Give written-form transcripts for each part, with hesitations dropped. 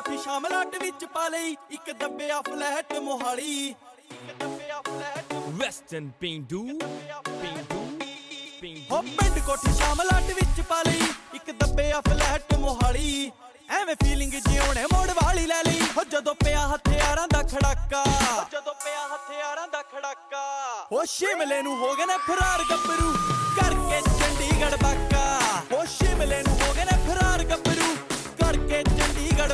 ਕੋਠੀ ਸ਼ਾਮਲ ਅੱਡ ਵਿੱਚ ਪਾ ਲਈ ਇੱਕ ਦੱਬਿਆ ਫਲੈਟ ਮੋਹਾਲੀ ਵੈਸਟਰਨ ਪੇਂਡੂ ਹੋ ਪਿੰਡ ਕੋਠੀ ਸ਼ਾਮਲ ਅੱਡ ਵਿੱਚ ਪਾ ਲਈ ਇੱਕ ਦੱਬਿਆ ਫਲੈਟ ਮੋਹਾਲੀ ਐਵੇਂ ਫੀਲਿੰਗ ਜਿਉਣੇ ਮੋੜ ਵਾਲੀ ਲੈ ਲਈ ਹੋ ਜਦੋਂ ਪਿਆ ਹਥਿਆਰਾਂ ਦਾ ਖੜਾਕਾ ਹੋ ਸ਼ਿਮਲੇ ਨੂੰ ਹੋ ਗਏ ਨੇ ਫਰਾਰ ਗੱਭਰੂ ਕਰਕੇ ਚੰਡੀਗੜ੍ਹ ਬਾਕਾ ਹੋ ਸ਼ਿਮਲੇ ਨੂੰ ਹੋ ਗਏ ਨੇ ਫਰਾਰ ਗੱਭਰੂ ਕਰਕੇ ਚੰਡੀਗੜ੍ਹ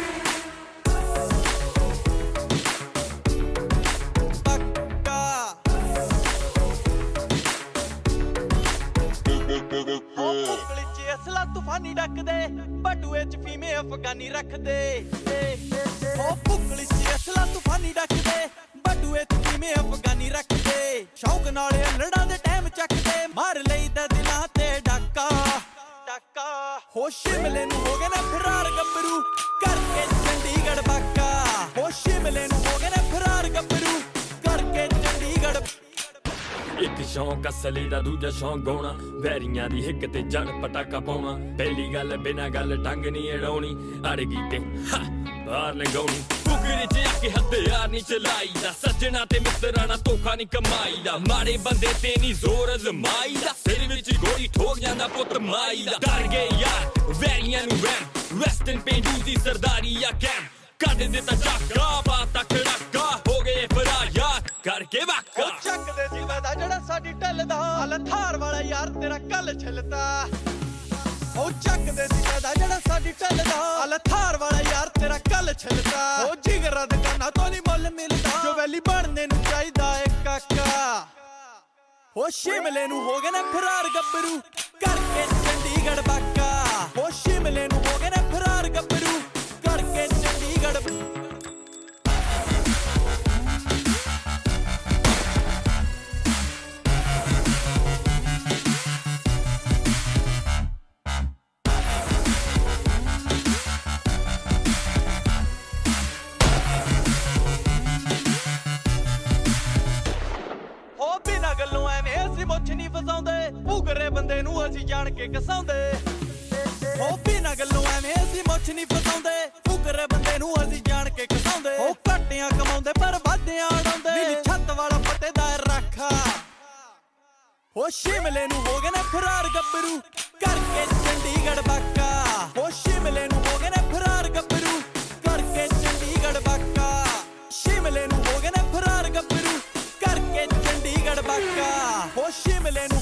ਅਸਲਾ ਤੂਫਾਨੀ ਡੱਕਦੇ ਬਟੂਏ ਚ ਫੀਮੇ ਅਫਗਾਨੀ ਰੱਖਦੇ ਉਹ ਪੁਕਲੀ ਚ ਅਸਲਾ ਤੂਫਾਨੀ ਡੱਕਦੇ ਬਟੂਏ ਚ ਫੀਮੇ ਅਫਗਾਨੀ ਰੱਖਦੇ ਸ਼ੌਕ ਨਾਲ ਲੜਾਂ ਦੇ ਟਾਈਮ ਚੱਕਦੇ ਮਾਰ ਲਈਦਾ ਦਿਲਾਂ ਤੇ ਡਾਕਾ ਹੋ ਸ਼ਿਮਲੇ ਨੂੰ ਹੋ ਗਏ ਨੇ ਫਰਾਰ ਗੱਭਰੂ ਕਰਕੇ ਚੰਡੀਗੜ੍ਹ ਬਾਕਾ ਹੋ ਸ਼ਿਮਲੇ ਨੂੰ ਹੋ ਗਏ ਨੇ ਫਰਾਰ ਗੱਭਰੂ ਕਰਕੇ ਚੰਡੀਗੜ੍ਹ ਇੱਕ ਸ਼ੌਂਕ ਅਸਲੀ ਦਾ ਦੂਜਾ ਸ਼ੌਂਕ ਗਾਉਣਾ ਵੈਰੀਆਂ ਦੀ ਹਿੱਕ ਤੇ ਜੜ ਪਟਾਕਾ ਪਾਉਣਾ ਪਹਿਲੀ ਗੱਲ ਬਿਨਾਂ ਗੱਲ ਟੰਗ ਨਹੀਂ ਅੜਾਉਣੀ ਅੜ ਗਈ ਤੇ ਬਾਹਰ ਲੰਘਾਉਣੀ ਫੁਕਰੇ ਚ ਆ ਕੇ ਹਥਿਆਰ ਨਹੀਂ ਚਲਾਈਦਾ ਸੱਜਣਾ ਤੇ ਮਿੱਤਰਾਂ ਨਾਲ ਧੋਖਾ ਨਹੀਂ ਕਮਾਈਦਾ ਮਾੜੇ ਬੰਦੇ ਤੇ ਨਹੀਂ ਜ਼ੋਰ ਅਜ਼ਮਾਈਦਾ ਸਿਰ ਵਿੱਚ ਗੋਲੀ ਠੋਕ ਜਾਂਦਾ ਪੁੱਤ ਮਾਈ ਦਾ ਡਰ ਗਏ ਯਾਰ ਵੈਰੀਆਂ ਨੂੰ ਵੈਨ ਵੈਸਟਰਨ ਪੇਂਡੂ ਦੀ ਸਰਦਾਰੀ ਆ ਕੈਮ ਕੱਢ ਦਿੱਤਾ ਚਾਕਾ ਬਾਤਾ ਖੜਾਕਾ ਹੋ ਗਏ ਫਰਾਰ ਯਾਰ ਕਰਕੇ ਵਾਕਾ ਚੱਕਦੇ ਸੀ ਵਾਦਾ ਜਿਹੜਾ ਸਾਡੀ ਢਲਦਾ ਹਲ ਥਾਰ ਵਾਲਾ ਯਾਰ ਤੇਰਾ ਕੱਲ ਛਿਲਤਾ ਉਹ ਚੱਕਦੇ ਸੀ ਵਾਦਾ ਜਿਹੜਾ ਸਾਡੀ ਢਲਦਾ ਹਲ ਥਾਰ ਵਾਲਾ ਯਾਰ ਤੇਰਾ ਕੱਲ ਛਿਲਤਾ ਉਹ ਜਿਗਰਾਂ ਦੇ ਕੰਨਾਂ ਤੋਂ ਨਹੀਂ ਮੁੱਲ ਮਿਲਦਾ ਜੋ ਵੈਲੀ ਬਣਨੇ ਨੂੰ ਚਾਹੀਦਾ ਏ ਕਾਕਾ ਉਹ ਸ਼ਿਮਲੇ ਨੂੰ ਹੋ ਗਏ ਨੇ ਫਰਾਰ ਗੱਭਰੂ ਕਰਕੇ ਚੰਡੀਗੜ੍ਹ ਬਾਕਾ ਉਹ ਸ਼ਿਮਲੇ ਨੂੰ ਹੋ ਗਏ ਨੇ ਫਰਾਰ ਗੱਭਰੂ ਕਰਕੇ ਚੰਡੀਗੜ੍ਹ ਗੱਲੋਂ ਐਵੇਂ ਅਸੀਂ ਮੁੱਛ ਨਹੀਂ ਫਸਾਉਂਦੇ ਭੁਗਰੇ ਬੰਦੇ ਨੂੰ ਅਸੀਂ ਜਾਣ ਕੇ ਕਸਾਉਂਦੇ ਉਹ ਬਿਨਾਂ ਗੱਲੋਂ ਐਵੇਂ ਅਸੀਂ ਮੁੱਛ ਨਹੀਂ ਫਸਾਉਂਦੇ ਭੁਗਰੇ ਬੰਦੇ ਨੂੰ ਅਸੀਂ ਜਾਣ ਕੇ ਕਸਾਉਂਦੇ ਉਹ ਘੱਟਿਆਂ ਕਮਾਉਂਦੇ ਪਰ ਵਾਧਿਆਂ ਉਡਾਉਂਦੇ ਨੀਲੀ ਛੱਤ ਵਾਲਾ ਪੱਤੇਦਾਰ ਰਾਖਾ ਉਹ ਸ਼ਿਮਲੇ ਨੂੰ ਹੋ ਗਏ ਨੇ ਫਰਾਰ ਗੱਭਰੂ ਕਰਕੇ ਚੰਡੀਗੜ੍ਹ ਬਾਕਾ ਉਹ ਸ਼ਿਮਲੇ ਨੂੰ ਹੋ ਗਏ ਨੇ ਫਰਾਰ ਗੱਭਰੂ ਕਰਕੇ ਚੰਡੀਗੜ੍ਹ ਬਾਕਾ ਸ਼ਿਮਲੇ ਨੂੰ ਹੋ ਗਏ ਨੇ ਫਰਾਰ ਗੱਭਰੂ ਕਰਕੇ ਚੰਡੀਗੜ੍ਹ ਬਾਕਾ ਹੋ ਸ਼ਿਮਲੇ ਨੂੰ